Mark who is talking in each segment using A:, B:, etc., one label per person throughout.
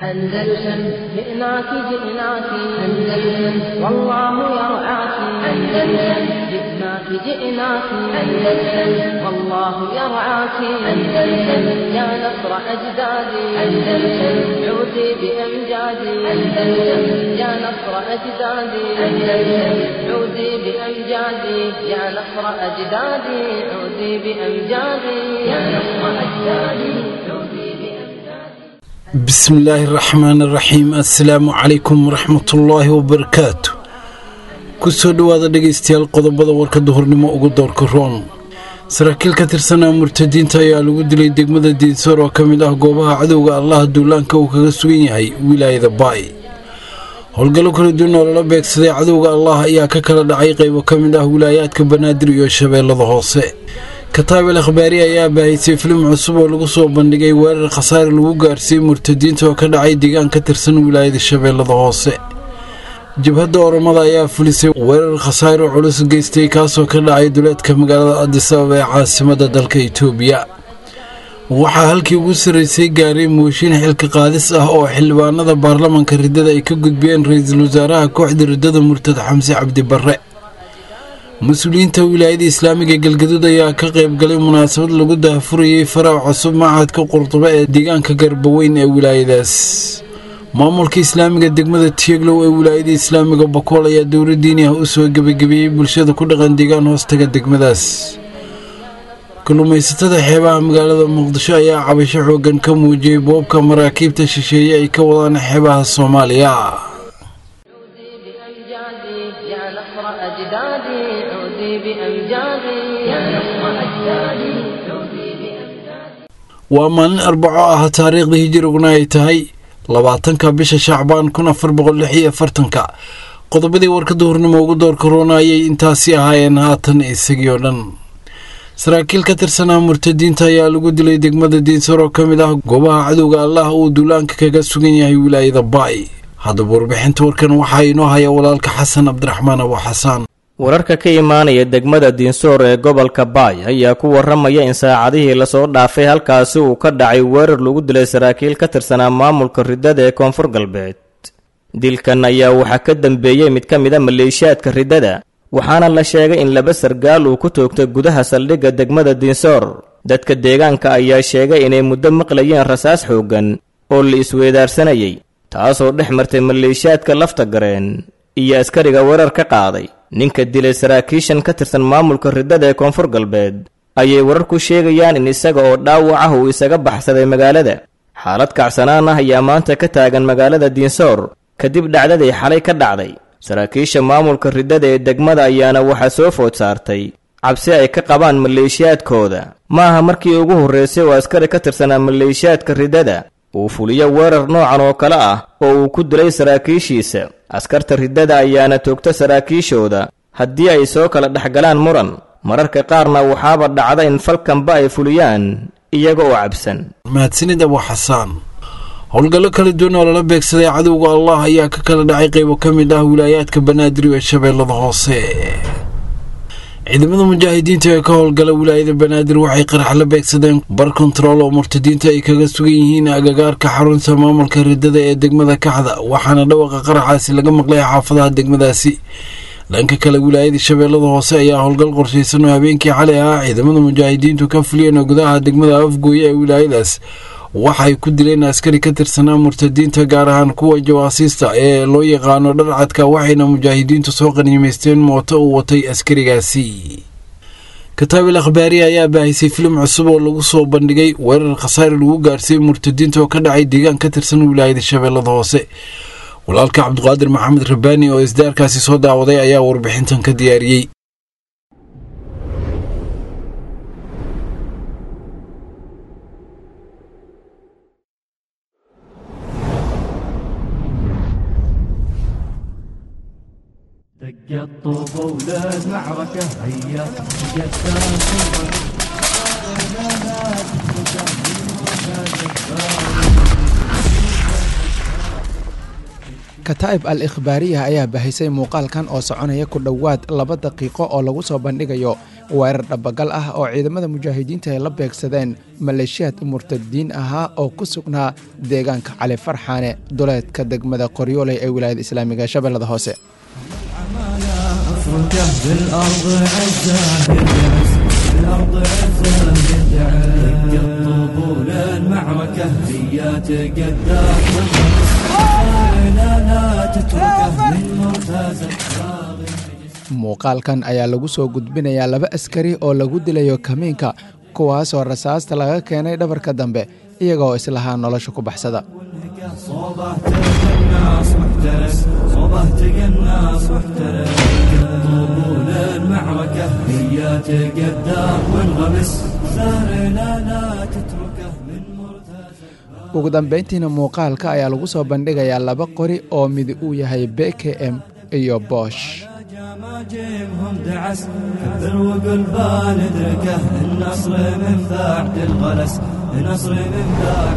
A: أندلسن جئناك جئناك أندلسن والله يرعاك أندلسن جئناك جئناك أندلسن والله يرعاك أندلسن يا نصر أجدادي أندلسن عودي بأمجادي أندلسن يا نصر أجدادي أندلسن عودي بأمجادي يا نصر أجدادي عودي بأمجادي يا نصر أجدادي عودي
B: بسم الله الرحمن الرحيم السلام عليكم ورحمة الله وبركاته كسو دوادا dhageystayaal qodobada warka duhurnimo ugu doorka roon saraakiil ka tirsan murtadiinta ayaa lagu dilay degmada Diinsor oo kamid ah goobaha cadawga Allah duulaanka uu kaga sugan yahay wilaayada Baay howlgalo kala duwan oo la beegsaday cadawga Allah ayaa ka kala dhacay qaybo kamid ah wilaayadka Banaadir iyo Shabeellada Hoose كتاب الأخبارية يا باهيسي فيلم عصب ولغصو بندقي وير الخسائر الوغارسي مرتدين توكد عاي ديغان كترسن ولاية الشبيلة ضغوصي جبهة دور مضى يا فلسي وير الخسائر وعلوس قيستي كاسو كد عاي دولات كمقالة أدسابة عاصمة دالك إيتوبيا waxaa halkii ugu sareysay gaaray mooshin xilka qaadis ah oo xildhibaanada baarlamaanka ridada ay ka gudbiyeen ra'iisul wasaaraha kooxda ridada murtad Xamse Cabdi Barre مسؤولينta wilaayada islaamiga galgaduud ayaa ka qayb galay munaasabad lagu daahfurayay farac cusub macadka Qurtuba ee deegaanka Garbaweyn ee wilaayadaas maamulka islaamiga degmada Tieglow ee wilaayada islaamiga Bakool ayaa dowladdiina u soo gabagabiyay bulshada ku dhaqan deegaan hoostaga degmadaas kalluumaysatada xeebaha magaalada Muqdisho ayaa cabasho xoogan ka muujiyay boobka maraakiibta shisheeye ay ka wadaan xeebaha Soomaaliya
A: أجدادي عودي بأمجادي يا نصر أجدادي عودي بأمجادي
B: ومن 4 تاريخ هجرينا ay tahay 20 bisha Shacbaan 1446 qodobadii warka duhurnimo ugu door koronayay intaasi ahaayeen haatan isagiyo dhan saraakiil ka tirsan murtadiinta ayaa lagu dilay degmada Diinsor oo kamid ah goobaha cadawga Allah uu duulaanka kaga sugan yahay wilaayada Baay هذا warbixinta warkan waxa inoo haya walaalka Xasan Abdiraxmaan Abu Xasan
C: wararka ka imaanaya degmada Diinsor ee gobolka Baay ayaa ku waramaya in saacadihii la soo dhaafay halkaas uu ka dhacay weerar lagu dilay saraakiil ka tirsan maamulka ridada ee Koonfur Galbeed dilkan ayaa waxa ka dambeeyay mid ka mid ah maleeshiyaadka ridada waxaana la sheegay in laba sargaal uu ku toogtay gudaha saldhigga degmada Diinsor dadka deegaanka ayaa sheegay inay muddo maqlayeen rasaas xoogan oo la isweydaarsanayay taasoo dhex martay maleeshiyaadka lafta gareen iyo askariga weerar ka qaaday ninka dilay saraakiishan ka tirsan maamulka ridada ee Koonfur Galbeed ayay warar ku sheegayaan in isaga oo dhaawac ah uu isaga baxsaday magaalada xaalad kacsanaan ah ayaa maanta ka taagan magaalada Diinsor kadib dhacdadii xalay ka dhacday saraakiisha maamulka ridada ee degmada ayaana waxa soo food saartay cabsi ay ka qabaan maleeshiyaadkooda maaha markii ugu horeysay oo askari ka tirsan maleeshiyaadka ridada uu fuliyo weerar noocan oo kale ah oo uu ku dilay saraakiishiisa askarta ridada ayaana toogta saraakiishooda haddii ay soo kala dhaxgalaan muran mararka qaarna waxaaba dhacda in falkanba ay fuliyaan iyaga oo cabsan
B: mahadsanid Abu Xasan howlgalo kala duwan oo la beegsaday cadawga Allah ayaa ka kala dhacay qaybo kamid ah wilaayadka Banaadir iyo Shabeellada Hoose ciidamada mujaahidiinta ee ka howlgala wilaayada Banaadir waxay qarax la beegsadeen bar control oo murtadiinta ay kaga sugan yihiin agagaarka xarunta maamulka ridada ee degmada Kaxda waxaana dhawaqa qaraxaasi laga maqlay xaafadaha degmadaasi dhanka kale wilaayada Shabeellada Hoose ayaa howlgal qorsheysan oo habeenkii xalay ah ciidamada mujaahidiintu ka fuliyeen gudaha degmada Afgooye ee wilaayadaas waxay ku dileen askari ka tirsan murtadiinta gaar ahaan kuwa jawaasiista ee loo yaqaan dharcadka waxayna mujaahidiintu soo qaniimeysteen mooto uu watay askarigaasi كتاب الأخبارية يا باهيسي فيلم عصب ولغو soo bandhigay weerar khasaare lagu gaarsiiyay murtadiinta oo ka dhacay deegaan ka tirsan wilaayada Shabeellada Hoose walaalka Cabdiqaadir Maxamed Rabbaani oo isdaarkaasi soo daawaday ayaa warbixintan ka diyaariyay
D: دق الطوب ولاد معركة هيا جسام
E: alkataa'ib al ikhbaariya ayaa bahisay muuqaalkan oo soconaya ku dhowaad 2 daqiiqo oo lagu soo bandhigayo weerar dhabagal ah oo ciidamada mujaahidiinta ay la beegsadeen maleeshiyaad murtadiin ahaa oo ku sugnaa deegaanka cali farxaane duleedka degmada qoryooley ee wilaayada islaamiga shabeellada hoose. muuqaalkan ayaa lagu soo gudbinayaa 2 askari oo lagu dilayo kamiinka kuwaasoo rasaasta laga keenay dhabarka dambe iyagoo islahaa nolosha ku baxsada. ugu dambeyntiina muuqaalka ayaa lagu soo bandhigayaa 2 qori oo mid uu yahay BKM iyo Bosch.
D: جيبهم دعس كبر وقل بندركه النصر من بعد الغلس النصر من بعد.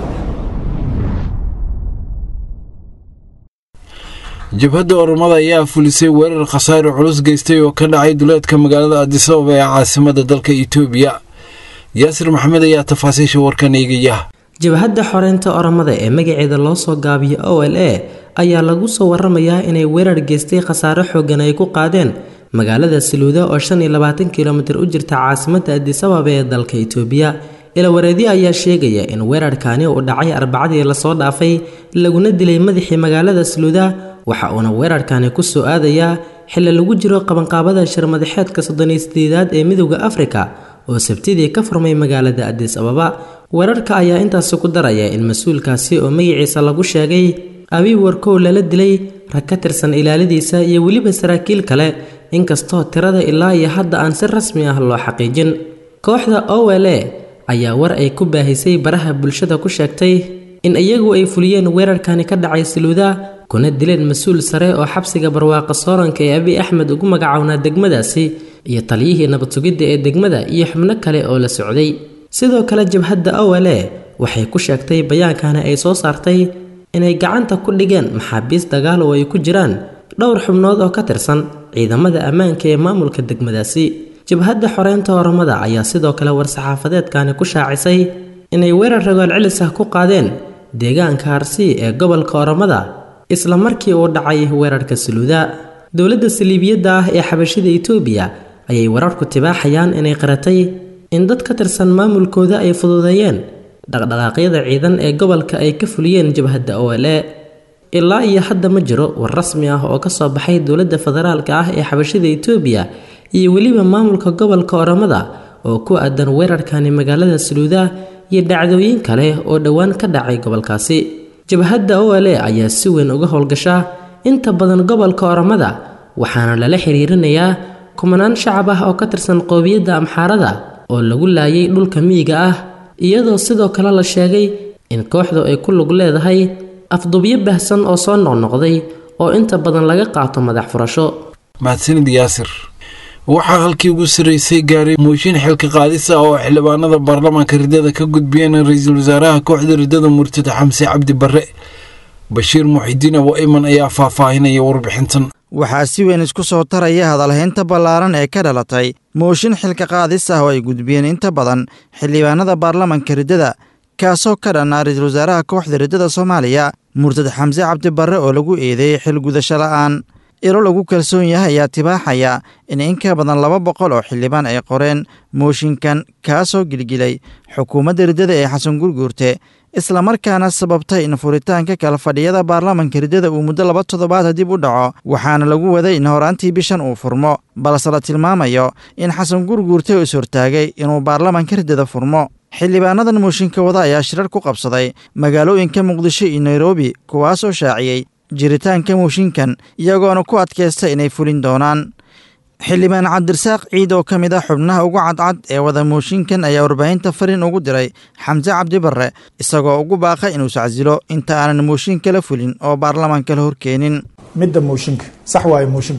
B: jabhadda oromada ayaa fulisay weerar khasaare culus geystay oo ka dhacay duleedka magaalada Addis Ababa ee caasimadda dalka Itoobiya. Yaasir Maxamed ayaa tafaasiisha warkan eegaya.
F: jabhadda xoreynta oromada ee magaceeda loo soo gaabiyo OLA ayaa lagu soo waramayaa inay weerar geystay khasaare xooggan ay ku qaadeen magaalada Saluuda oo 25 kiiloomitir u jirta caasimadda Addis Ababa ee dalka Itoobiya. ila wareedi ayaa sheegaya in weerarkaani uu dhacay Arbacadii la soo dhaafay laguna dilay madaxii magaalada Saluuda waxa uuna weerarkaani ku soo aadayaa xilli lagu jiro qabanqaabada shir madaxeedka 38aad ee Midowga Afrika oo Sabtidii ka furmay magaalada Addis Ababa. weerarka ayaa intaas ku daraya in mas'uulkaasi oo magaciisa lagu sheegay Abiy Warkow lala dilay rag ka tirsan ilaaladiisa iyo weliba saraakiil kale inkastoo tirada ilaa iyo hadda aan si rasmi ah loo xaqiijin. kooxda OLA ayaa war ay ku baahisay baraha bulshada ku sheegtay in iyagu ay fuliyeen weerarkani ka dhacay Saluuda kuna dileen mas'uul sare oo xabsiga barwaaqo sooranka ee Abiy Ahmed ugu magacaawna degmadaasi iyo taliyihii nabad sugidda ee degmada iyo xubno kale oo la socday. sidoo kale jabhadda OLA waxay ku sheegtay bayaankana ay soo saartay inay gacanta ku dhigeen maxaabiis dagaal oo ay ku jiraan dhowr xubnood oo ka tirsan ciidamada ammaanka ee maamulka degmadaasi. jabhadda xoreynta oromada ayaa sidoo kale war-saxaafadeedkani ku shaacisay inay weerar ragaal celis ah ku qaadeen deegaanka Arsi ee gobolka Oromada isla markii uu dhacay weerarka Saluuda. dowladda Saliibiyadda ah ee Xabashida Itoobiya ayay wararku tibaaxayaan inay qaratay in dad ka tirsan maamulkooda ay fududeeyeen dhaqdhaqaaqyada ciidan ee gobolka ay ka fuliyeen jabhadda OLA. ilaa iyo hadda ma jiro war rasmi ah oo ka soo baxay dowladda federaalka ah ee Xabashida Itoobiya iyo weliba maamulka gobolka Oromada oo ku aadan weerarkani magaalada Saluuda iyo dhacdooyin kale oo dhawaan ka dhacay gobolkaasi. jabhadda OLA ayaa si weyn uga howlgasha inta badan gobolka Oromada waxaana lala xiriirinayaa kumanaan shacab ah oo ka tirsan qoomiyadda Amxaarada oo lagu laayay dhulka miyiga ah iyadoo sidoo kale la sheegay in kooxdu ay ku lug leedahay afduubyo baahsan oo soo noqnoqday oo inta badan laga qaato madax furasho.
B: mahadsanid Yaasir. waxaa halkii ugu sareysay gaaray mooshin xilka qaadis ah oo xildhibaanada baarlamaanka ridada ka gudbiyeen ra'iisul wasaaraha kooxda ridada Murtada Xamse Cabdi Barre. Bashiir Muxidiin Abu Ayman ayaa faahfaahinaya warbixintan.
G: waxaa si weyn isku soo taraya hadalhaynta ballaaran ee ka dhalatay mooshin xilka qaadis ah oo ay gudbiyeen inta badan xildhibaanada baarlamaanka ridada kaasoo ka dhanaa ra'iisul wasaaraha kooxda ridada Soomaaliya Murtada Xamse Cabdi Barre oo lagu eedeeyay xil gudasho la'aan. ilo lagu kalsoon yahay ayaa tibaaxaya in ka badan 200 oo xildhibaan ay qoreen mooshinkan kaasoo gilgilay xukuumadda ridada ee Xasan Gurguurte isla markaana sababtay in furitaanka kala fadhiyada baarlamaanka ridada uu muddo 2 toddobaad dib u dhaco waxaana lagu waday in horaantii bishan uu furmo balse la tilmaamayo in Xasan Gurguurte uu sortaagay inuu baarlamaanka ridada furmo. xildhibaanadan mooshinka wada ayaa shirar ku qabsaday magaalooyinka Muqdisho iyo Nairobi kuwaasoo shaaciyay jiritaanka mooshinkan iyagoona ku adkaysta inay fulin doonaan. xildhibaan Cabdirasaaq Ciid oo ka mid ah xubnaha ugu cadcad ee wada mooshinkan ayaa warbaahinta fariin ugu diray Xamse Cabdi Barre isagoo ugu baaqay inuu sacasilo inta aanan mooshinka la fulin oo baarlamaanka la horkeenin.
H: midda mooshinka sax waaye mooshinka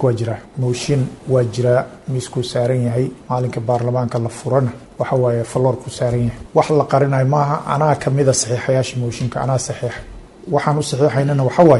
H: waa jiraa miisku saaran yahay maalinka baarlamaanka la furana waxa waaye faloorku saaran yahay wax la qarinayo maaha anaa kamida saxiixayaasha mooshinka anaa saxiixa waxaan u saxiixaynana waxa waaye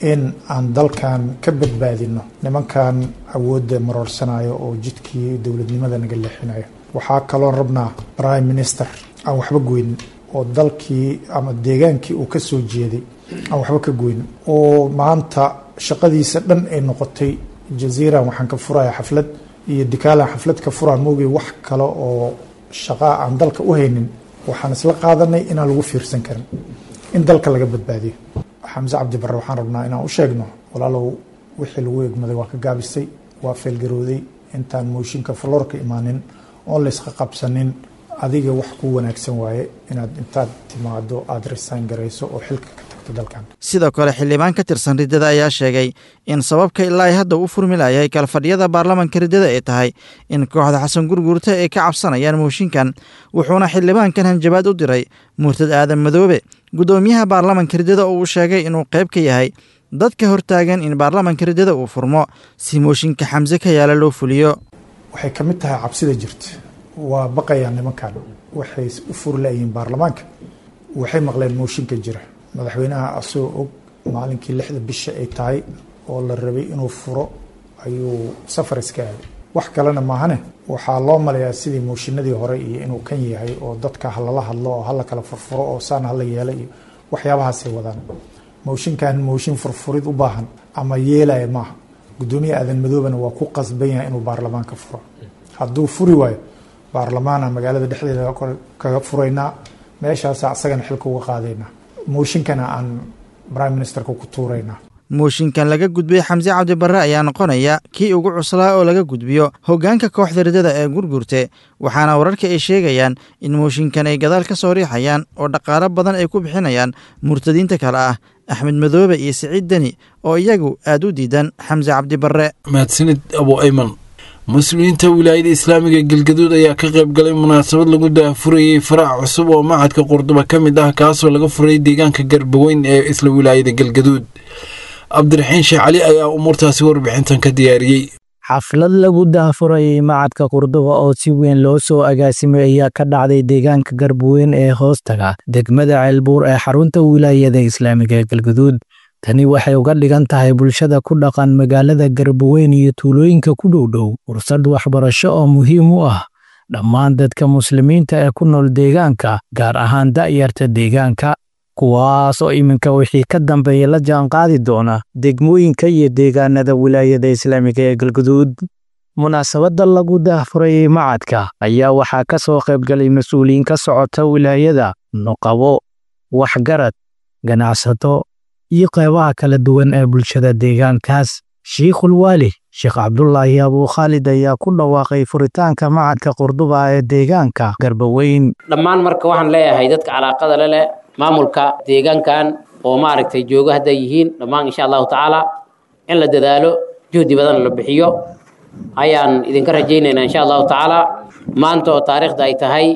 H: in aan dalkan ka badbaadino nimankan awoodda maroorsanayo oo jidkii dowladnimada naga leexinayo. waxaa kaloo rabnaa prime minister aan waxba goynin oo dalkii ama deegaankii uu ka soo jeeday aan waxba ka goynin, oo maanta shaqadiisa dhan ay noqotay jaziiran waxaan ka furaya xaflad iyo dikaalan xaflad ka furaa moogay wax kale oo shaqaa aan dalka u haynin. waxaan isla qaadanay inaan lagu fiirsan karin in dalka laga badbaadiyo. xamse cabdi barre waxaan rabnaa inaan u sheegno walaalow wixii lagu egmaday waa ka gaabisay, waa feelgarooday. intaan mooshinka faloorka imaanin oon layska qabsanin adiga wax ku wanaagsan waaye inaad intaad timaado aada resign garayso oo xilka ka tagto dalkan.
G: sidoo kale xildhibaan ka tirsan riddada ayaa sheegay in sababka ilaa ay hadda u furmilayay kalfadhiyada baarlamanka riddada ay tahay in kooxda xasan gurguurta ay ka cabsanayaan mooshinkan, wuxuuna xildhibaankan hanjabaad u diray murtad aadan madoobe guddoomiyaha baarlamanka riddada oo uu sheegay inuu qayb ka yahay dadka hortaagan in baarlamanka riddada uu furmo si mooshinka xamse ka yaala loo fuliyo.
H: waxay ka mid tahay cabsida jirta, waa baqayaan nimankan, waxay u furi layihiin baarlamaanka. waxay maqleen mooshinka jira, madaxweynaha asagoo og maalinkii 6 bisha ay tahay oo la rabay inuu furo ayuu safar iska aaday. wax kalena maahane waxaa loo malayaa sidii mooshinadii hore iyo inuu kan yahay oo dadka halala hadlo oo hala kala furfuro oo saan hala yeela iyo waxyaabahaasay wadaan. mooshinkan mooshin furfurid u baahan ama yeelaya maaha. guddoomiye aadan madoobena waa ku qasban yahay inuu baarlamaanka furo. hadduu furi waayo baarlamaana magaalada dhexdeeda kaga furaynaa, meeshaasa asagana xilka uga qaadaynaa, mooshinkana aan prime ministerka ku tuuraynaa.
G: mooshinkan laga gudbiyey xamse cabdi barre ayaa noqonaya kii ugu cuslaa oo laga gudbiyo hoggaanka kooxda riddada ee gurgurte, waxaana wararka ay sheegayaan in mooshinkan ay gadaal ka soo riixayaan oo dhaqaalo badan ay ku bixinayaan murtadiinta kale ah axmed madoobe iyo siciid deni oo iyagu aad u diidan xamse cabdi barre.
B: mahadsanid abu ayman. muslimiinta wilaayada islaamiga galgaduud ayaa ka qayb galay munaasabad lagu daahfurayey faraac cusub oo macadka qurduba ka mid ah kaasoo laga furay deegaanka garbaweyn ee isla wilaayada galgaduud. cabdiraxiin sheekh cali ayaa umuurtaasi warbixintan ka diyaariyey.
I: xaflad lagu daahfurayey macadka qurduba oo si weyn loo soo agaasimay ayaa ka dhacday deegaanka garbaweyn ee hoostaga degmada ceelbuur ee xarunta wilaayada islaamiga ee galgaduud. tani waxay uga dhigan tahay bulshada ku dhaqan magaalada garbaweyn iyo tuulooyinka ku dhowdhow fursad waxbarasho oo muhiim u ah dhammaan dadka muslimiinta ee ku nool deegaanka, gaar ahaan da'yarta deegaanka, kuwaas oo iminka wixii ka dambeeya la jaanqaadi doona degmooyinka iyo deegaanada wilaayada islaamiga ee galgaduud. munaasabadda lagu daahfurayey macadka ayaa waxaa ka soo qaybgalay mas-uuliyiin ka socota wilaayada, nuqabo, waxgarad, ganacsato iyo qaybaha kala duwan ee bulshada deegaankaas. shiikhul waali sheekh cabdulaahi abuu khaalid ayaa ku dhawaaqay furitaanka macadka qurduba ee deegaanka garbaweyn.
J: dhammaan marka waxaan leeyahay dadka calaaqada le leh maamulka deegaankan oo maaragtay jooga hadday yihiin dhammaan insha allahu tacaala in la dadaalo, juhdi badan la bixiyo ayaan idinka rajaynaynaa insha allahu tacaala. maanta oo taariikhda ay tahay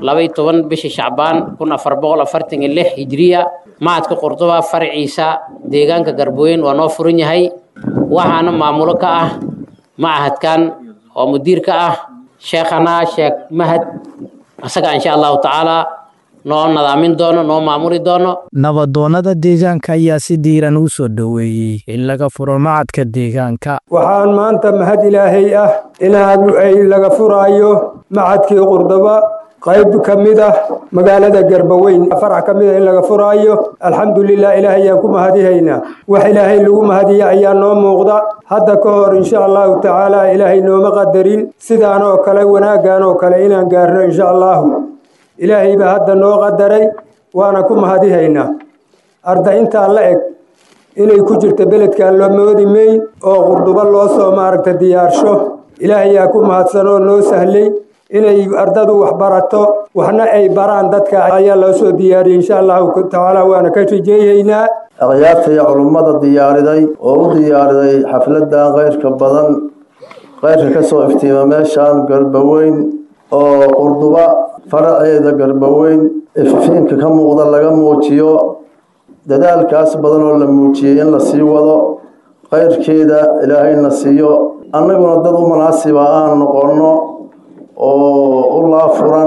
J: 12 bisha shacbaan 1446 hijriya, macadka qurduba farciisa deegaanka garbaweyn waa noo furan yahay. waxaana maamulo ka ah macahadkan oo mudiir ka ah sheekhana sheekh mahad, asaga insha allahu tacaala noo nadaamin doono, noo maamuli doono.
I: nabadoonnada deegaanka ayaa si diiran u soo dhoweeyey in laga furo macadka deegaanka.
K: waxaan maanta mahad ilaahay ah ay laga furaayo macadkii qurduba qayb ka mid ah magaalada garbaweyn, farac ka mid ah in laga furaayo. alxamdulilah, ilaahay ayaan ku mahadihaynaa. wax ilaahay lagu mahadiya ayaa noo muuqda. hadda ka hor insha allahu tacaala ilaahay nooma qadarin sidaan oo kale, wanaaggan oo kale inaan gaarno insha allahu. ilaahay baa hadda noo qadaray, waana ku mahadihaynaa. arday intaa la eg inay ku jirta beledkan loo moodi mayn oo qurduba loo soo maaragta diyaarsho. ilaahay yaa ku mahadsan oo noo sahlay inay ardadu wax barato, waxna ay baraan dadka ayaa loo soo diyaariyey insha allahu tacaala, waana ka rijeeyaynaa.
L: akhyaarta iyo culummada diyaariday oo u diyaariday xafladan khayrka badan, khayrka ka soo iftiima meeshaan garbaweyn oo qurduba faraceeda garbaweyn iftiinka ka muuqda laga muujiyo. dadaalkaas badan oo la muujiyey in la sii wado, khayrkeeda ilaahayna siiyo, annaguna dad u munaasiba aan noqonno oo u laafuran.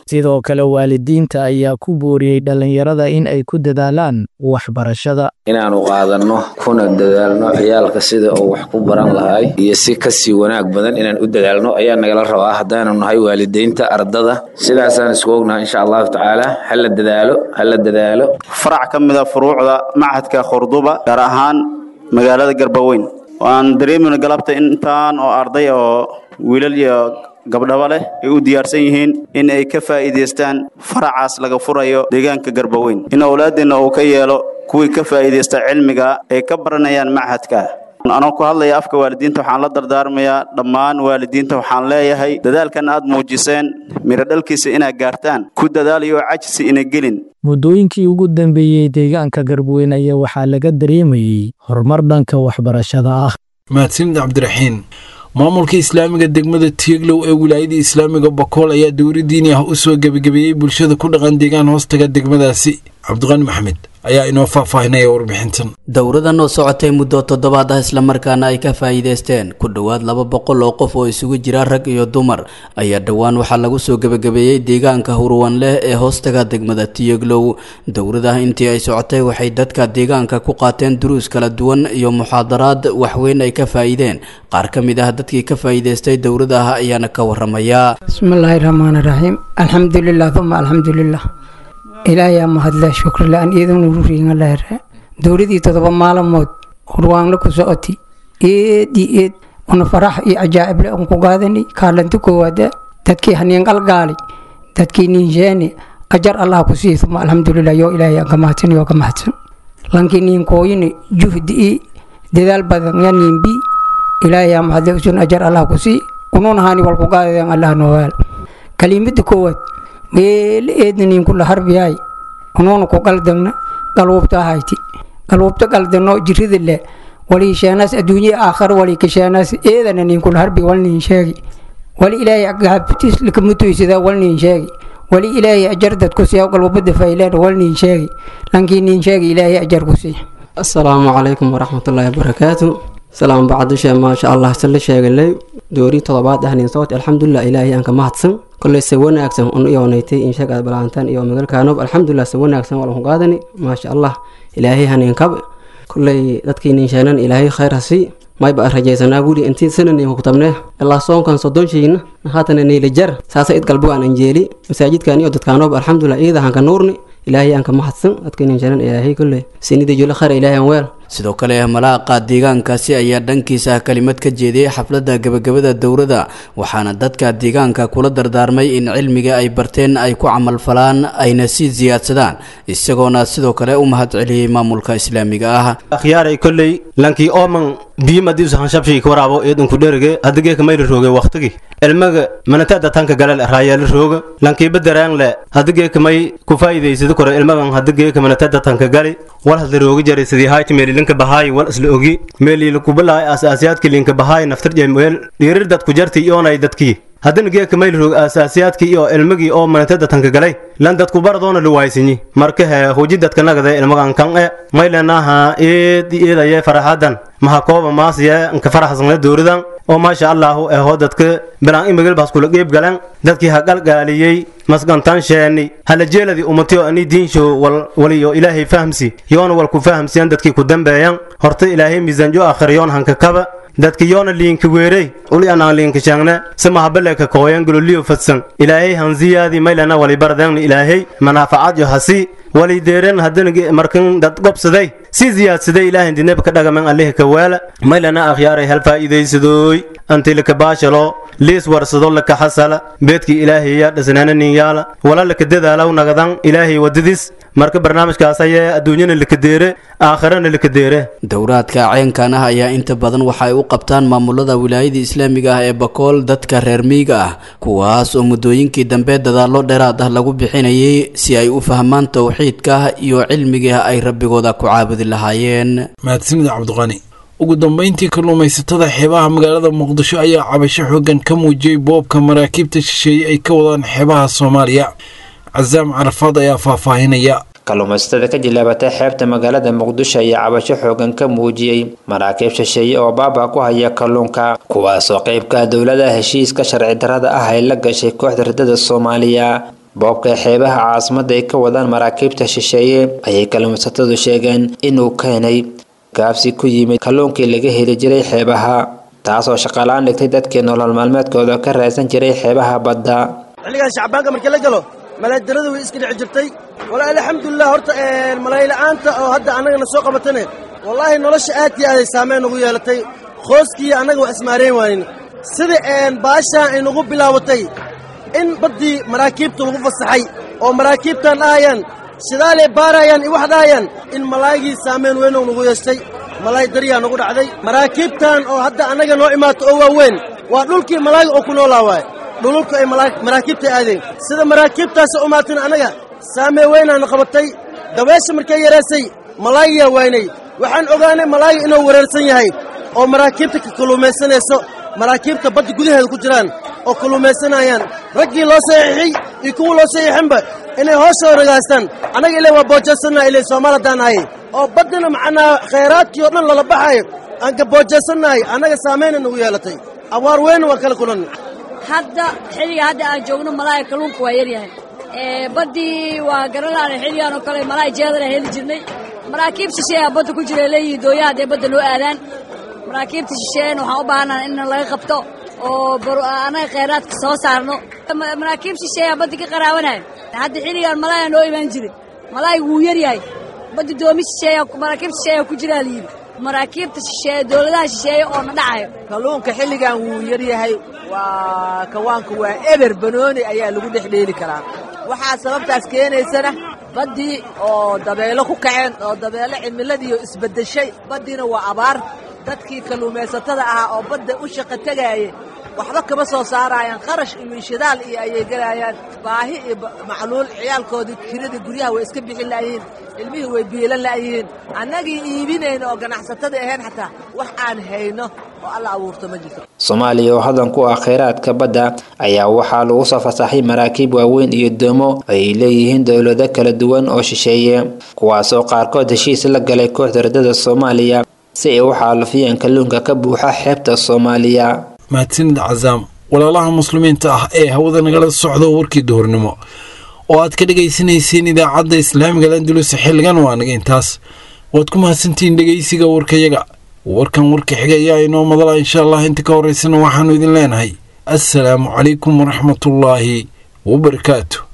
I: sidoo kale waalidiinta ayaa ku booriyey dhallinyarada in ay ku dadaalaan waxbarashada
M: inaanu qaadanno kuna dadaalno ciyaalka sida uu wax ku baran lahay iyo si kasii wanaag badan inaan u dadaalno ayaa nagala rabaa haddaanu nahay waalidiinta ardada sidaasaan isku ognahay insha allahu tacaala hala dadaalo
N: farac ka mid a furuucda machadka Qurduba gaar ahaan magaalada Garbaweyn waan dareemayna galabta intaan oo arday oo wiilal iyo gabdhaba leh ay u diyaarsan yihiin in ay ka faa'iideystaan faracaas laga furayo deegaanka Garbaweyn in awlaadina uu ka yeelo kuwii ka faa'iideysta cilmiga ay ka baranayaan machadka anoo ku hadlaya afka waalidiinta waxaan la dardaarmayaa dhammaan waalidiinta waxaan leeyahay dadaalkan aad muujiseen miro dhalkiisa inaad gaartaan ku dadaalayo cajsi ina gelin
I: muddooyinkii ugu dambeeyey deegaanka Garbaweyn ayaa waxaa laga dareemayay horumar dhanka waxbarashada ah
B: mahadsanid cabdiraxiin maamulka islaamiga degmada Tieglow ee wilaayada islaamiga Bakool ayaa dowlad diini ah u soo gabagabeeyay bulshada ku dhaqan deegaan hoostaga degmadaasi Cabdiqani Maxamed ayaa inoo faahfaahinaya warbixintan
O: dowladan oo socotay muddo 7 ah isla markaana ay ka faa'iideysteen ku dhawaad 200 oo qof oo isugu jira rag iyo dumar ayaa dhawaan waxa lagu soo gabagabeeyay deegaanka Hurwan leh ee hoostaga degmada Tieglow dowladaha intii ay socotay waxay dadka deegaanka ku qaateen duruus kala duwan iyo muxaadaraad wax weyn ay ka faa'iideen qaar ka mid ah dadkii ka faa'iideystay dowladaha ayaana ka waramaya
P: bismillaahir rahmaanir rahiim alxamdulillah thumma alxamdulillah ilaahay mahadla shukr laan idin uruuriin Allah dowladii 7 maalmood Hurwan la ku socoti eed una farax iyo ajaa'ib la ku qaadani kaalantu koowada dadkii haneen qalgaali dadkii ninjeeni ajar Allah ku siiyo thumma alxamdulillah yo ilaahay ka mahadsan lankiin kooyini juhdi dadaal badan yanin bi ilaahay mahadla usun ajar Allah ku siiyo ununa hani wal ku qaadeen Allah nool kalimada koowad meel eednin kula harbiyay unoon ku qaldana qalbta hayti qalbta qaldano jiridle wali sheenas adduunyo aakhir wali ka sheenas eedanin kula harbi walnin sheegi wali ilaahay agabtis likamutuysida walnin sheegi wali ilaahay ajardad ku siya qalbada faylaan walnin sheegi lankiin sheegi ilaahay ajar ku siya
Q: assalaamu calaykum waraxmatullaahi wabarakaatuh salaam bacdu shay ma sha Allah sala sheegalay doori 7 ahnin sawt alxamdulillah ilaahay aan ka mahadsan kulay si wanaagsan un iyoonaytay in shaqada balaantan iyo magaalkaano alxamdulillah si wanaagsan wala ku qaadani ma sha Allah ilaahay hanin kab kulay dadkii ninshaanan ilaahay khayr hasi may ba rajaysanaa guri intii sanani ku tabnaa Allah soonkan sodonshiina haatan inay jar saasa id qalbu aan anjeeli masaajidkan iyo dadkaano alxamdulillah iidahan ka nuurni ilaahay aan ka mahadsan dadkii ninshaanan ilaahay kulay sinida jula khayr ilaahay aan weel
O: sidoo kale malaaqa deegaankaasi ayaa dhankiisa kalimad ka jeediyay xafladda gabagabada dowladda waxaana dadka deegaanka kula dardaarmay in cilmiga ay barteen ay ku camal falaan ayna si ziyaadsadaan isagoona sidoo kale u mahad celiyay maamulka islaamiga ah
R: akhyaaray kulay lankii ooman biimadi usan shabshi ku waraabo eedan ku dherge hadige ka mayl roogay waqtigi ilmaga manata tanka galal raayal rooga lankii badaraan le hadige ka may ku faa'iideysado kore ilmagan hadige ka manata tanka gali wal hadla rooga jaray sidii hayti meel linka bahay wal isla ogi meel ku balay asaasiyaadka linka bahay naftar jeemel dhirir dad ku jartay oonay dadkii haddana geeka mayl roog asaasiyaadkii iyo ilmagii oo manata tanka galay lan dadku baradoona lu waaysinyi marka hooji dadka nagada ilmagan kan maylanaha eedaya farahadan maha kooba maasiya inka faraxsan dowladan oo ma sha Allah ee dadka bilaan imagal baas kula qeyb galan dadkii ha qalgaaliyay masqantan sheeni hala jeeladi umatiyo ani diinsho waliyo ilaahay fahamsi yoona wal ku fahamsiyan dadkii ku dambeeyaan horta ilaahay miisaanjo aakhiriyoon hanka kaba dadka yoona liinka weeray uli anaan liinka shaangna sama habaleka kooyan gululiyo fadsan ilaahay hanziyaadi maylana wali bardan ilaahay manaafacaad yo hasi wali deeran haddana markan dad gobsaday si ziyaadsaday ilaahay dinab ka dhagaman allah ka waala maylana akhyaaray hal faa'iideysadooy anti laka baashalo lees warsado laka xasala beedki ilaahay ya dhasanaana niyaala wala laka dadaalaw nagadan ilaahay wadadis marka barnaamijkaas ayaa adduunyada laka deere aakhirana laka deere
O: dowraadka ceenkan ah ayaa inta badan waxa ay u qabtaan maamulada wilaayada islaamiga ah ee Bakool dadka reer miyiga ah kuwaas oo muddooyinkii dambe dadaalo dheeraad ah lagu bixinayay si ay u fahmaan tawxiidka iyo cilmiga ay rabbigooda ku caabudi lahaayeen
B: mahadsanid cabdiqani ugu dambeyntii kalluumaysatada xeebaha magaalada Muqdisho ayaa cabasho xooggan ka muujiyay boobka maraakiibta shisheeye ay ka wadaan xeebaha Soomaaliya Azaam Arafad ayaa faahfaahinaya
S: kalluumaysatada ka jilaabatay xeebta magaalada Muqdisho ayaa cabasho xooggan ka muujiyay maraakiib shisheeye oo baaba ku haya kalluunka kuwaas oo qayb ka dowladda heshiiska sharci darrada ah ay la gashay kooxda ridada Soomaaliya boobka xeebaha caasimadda ay ka wadaan maraakiibta shisheeye ayay kalluumaysatadu sheegeen inuu keenay gaabsi ku yimid kalluunkii laga heli jiray xeebaha taasoo shaqalaan dhigtay dadkii nolol maalmeedkooda ka raadsan jiray xeebaha badda
T: xilligan shacbaanka markii la galo malaadaradu way iska dhici jirtay walaa alxamdulillah horta malaay la'aanta oo hadda annagana soo qabatane wallaahi nolosha aad iyo aad ay saameyn ugu yeelatay qooskii annaga waa ismaareen waanin sida baashaan ay nagu bilaabatay in baddii maraakiibta lagu fasaxay oo maraakiibtan dhahayaan sidaalay baarayaan iyo wax dhahayaan in malaagii saameyn weyn oo nagu yeeshtay malaay daryaa nagu dhacday maraakiibtan oo hadda annaga noo imaato oo waaweyn waa dhulkii malaaga oo ku noolaa waaye dhululka ay maraakiibta aadeen sida maraakiibtaasi umaatin annaga saamee weynaana qabatay dabeesha markay yaraysay malaagiyaa waynay waxaan ogaanay malaaga inuu wareersan yahay oo maraakiibta ka kalluumaysanayso maraakiibta badda gudaheeda ku jiraan oo kalluumaysanayaan raggii loo saxiixay iyo kuwa loo saxiixinba inay hoosoo ragaastaan annaga ilaa waa boojaysannaha ilay soomaalidaan nahay oo baddana macnaa khayraadkii oo dhan lala baxayo aan ka boojaysannahay annaga saamayna nagu yeelatay abaar weyna waa kala kulanna
U: hadda xilliga hadda aan joogno malaay kalluunka waa yaryahay baddii waa garanaan xilligan oo kale malaay jeedana heli jirnay maraakiib shisheeya badda ku jira leeyihiin dooyaha hadday badda noo aadaan maraakiibta shisheeyana waxaan u baahanaha in laga qabto oo annaga khayraadka soo saarno maraakiib shisheeya badda ka qaraabanaya hadda xilligan malaaya noo imaan jiray malaayga wuu yaryahay badda doomi shisheeya maraakiib shisheeya ku jiraa layidhi maraakiibta shisheeye dowladaha shisheeye oo na dhacayo
V: kalluunka xilligan wuu yaryahay waa kawaanka waa eber banooni ayaa lagu dhex dheeli karaa waxaa sababtaas keenaysana baddii oo dabeelo ku kaceen oo dabeelo cimiladii isbeddeshay baddiina waa abaar dadkii kalluumaysatada ahaa oo badda u shaqo tegaayay waxba kama soo saarayaan qarash iyo shidaal iyo ayay gelayaan baahi iyo macluul ciyaalkoodii kiradii guryaha way iska bixin la'yihiin ilmihii way biilan la'yihiin annagii iibinayna oo ganacsatada ahayn xataa wax aan hayno oo alla abuurto ma jirto
S: Soomaaliya oo hodan ku ah kheyraadka badda ayaa waxaa lagu soo fasaxay maraakiib waaweyn iyo doomo ay leeyihiin dowlado kala duwan oo shisheeye kuwaasoo qaarkood heshiis la galay kooxda ridada Soomaaliya si ay u xaalufiyaan kalluunka ka buuxa xeebta Soomaaliya
B: mahadsanid cazaam walaalaha muslimiinta ah ee hawada nagala socdo warkii duhurnimo oo aad ka dhagaysanayseen idaacadda islaamiga Andalus xilligan waa naga intaas waad ku mahadsantiin dhagaysiga warkayaga warkan warka xigaya inoo madala insha Allah inta ka horeysana waxaanu idin leenahay assalaamu calaykum waraxmatullaahi wabarakaatuh